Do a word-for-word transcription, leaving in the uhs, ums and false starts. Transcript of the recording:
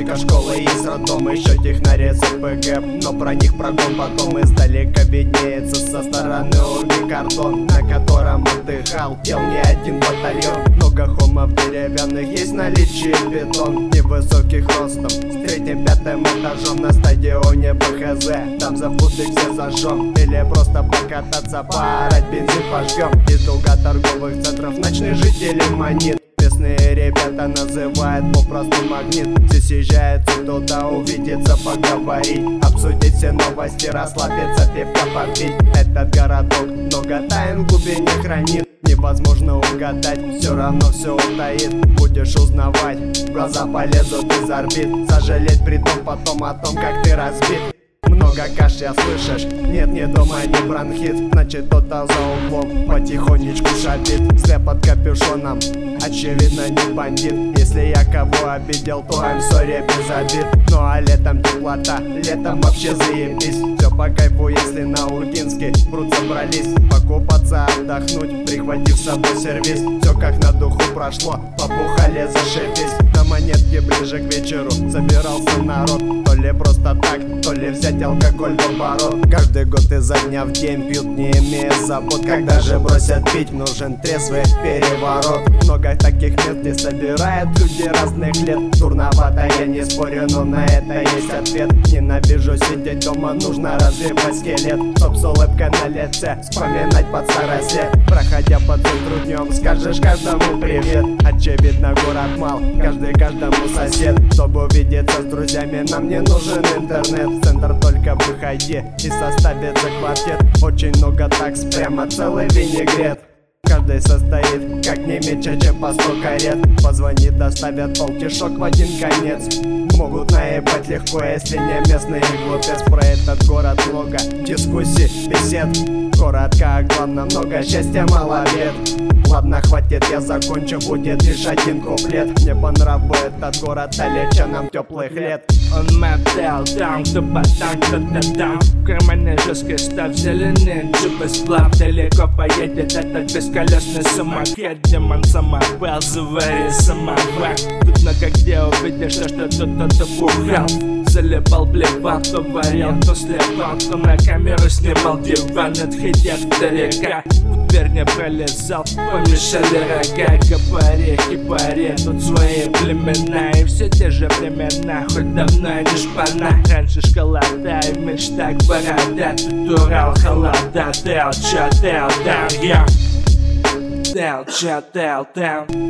только школы есть роддом, еще технари с РПГ. Но про них прогон потом издалека виднеется со стороны Оги кордон, на котором отдыхал, пел не один батальон. Много хомов деревянных есть в наличии, бетон невысоких ростом, с третьим-пятым этажом на стадионе БХЗ. Там за футы все зажжем, или просто покататься, поорать, бензин пожгем. Из долга торговых центров ночные жители манит. Местные ребята называют попросту магнит. Все съезжаются туда увидеться, поговорить, обсудить все новости, расслабиться, пивка попить. Этот городок много тайн в глубине хранит. Невозможно угадать, все равно все утаит. Будешь узнавать, в глаза полезут из орбит. Сожалеть придом потом о том, как ты разбит. Много кашля слышишь? Нет, ни дома, ни бронхит. Значит, кто-то за углом потихонечку шапит. Слеп под капюшоном, очевидно, не бандит. Если я кого обидел, то I'm sorry, без обид. Ну а летом теплота, летом вообще заебись. Все по кайфу, если на Ургинске пруд собрались покупаться, отдохнуть, прихватив с собой сервис. Все как на духу прошло, побухали, зашибись. На монетке ближе к вечеру собирался народ. То ли просто так, то ли взять алкоголь в оборот. Каждый год изо дня в день пьют, не имея забот. Когда же бросят пить, нужен трезвый переворот. Много таких мест, где собирают люди разных лет. Дурновато, я не спорю, но на это есть ответ. Ненавижу сидеть дома, нужно развивать скелет. Чтоб с улыбкой на лице вспоминать под старость лет. Проходя по центру днем, скажешь каждому привет. Очевидно, город мал, каждый каждому сосед. Чтобы увидеться с друзьями, нам не нужен интернет. В центр только выходи и составится квартет. Очень много такс, прямо целый винегрет. Каждый состоит, как не меньше, чем по сто карет. Позвонит, доставят полтишок в один конец. Могут наебать легко, если не местный глупец. Про этот город много дискуссий, бесед. Коротко, а главное, много счастья, мало бед. Ладно, хватит, я закончу, будет лишь один куплет. Мне по нраву этот город, далече нам теплых лет. Он мотел, там, кто потом, кто-то там. В кармане жесткий став, зеленый джип и сплав. Далеко поедет этот бесколесный самокет. Демон самопал, завари самовар. Тут много где увидишь, что кто-то бухал. Залипал, плевал, кто варил, кто слепал, кто на камеру снимал диван, отходя вдалека. В дверь не пролезал, помешали рога. Копари, кипари, тут свои племена. И все те же времена, хоть давно не шпана. Раньше школота и в мечтах борода. Тут Урал, холода, тел, чё, тел, даун, я. Тел, чё, тел, даун.